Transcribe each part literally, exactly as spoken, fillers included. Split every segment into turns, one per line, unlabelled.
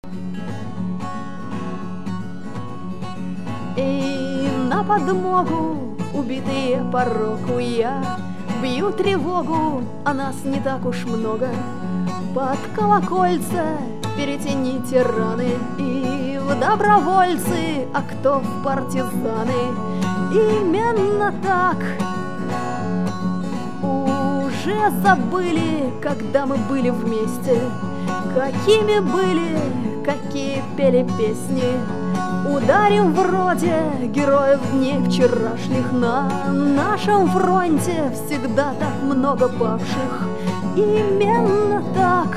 И на подмогу убитые пороку я бью тревогу, а нас не так уж много. Под колокольца перетяните раны и в добровольцы, а кто в партизаны. Именно так. Уже забыли, когда мы были вместе, какими были, какие пели песни. Ударим вроде героев дней вчерашних. На нашем фронте всегда так много павших. Именно так.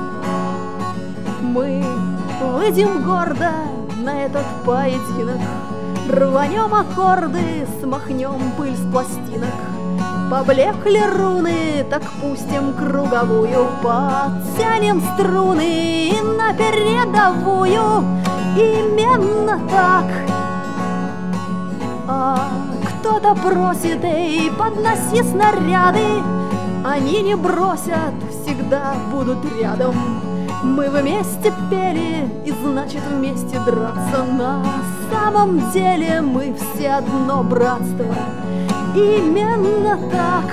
Мы выйдем гордо на этот поединок, рванем аккорды, смахнем пыль с пластинок. Поблекли руны, так пустим круговую, подтянем струны и на передовую. Именно так. А кто-то просит: эй, подноси снаряды. Они не бросят, всегда будут рядом. Мы вместе пели, и значит вместе драться. На самом деле мы все одно братство. Именно так.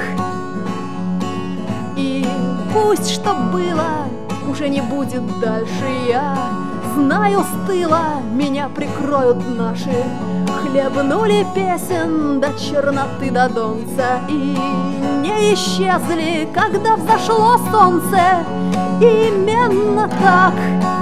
И пусть что было, уже не будет дальше. Я знаю, с тыла меня прикроют наши. Хлебнули песен до черноты, до донца, и не исчезли, когда взошло солнце. Именно так.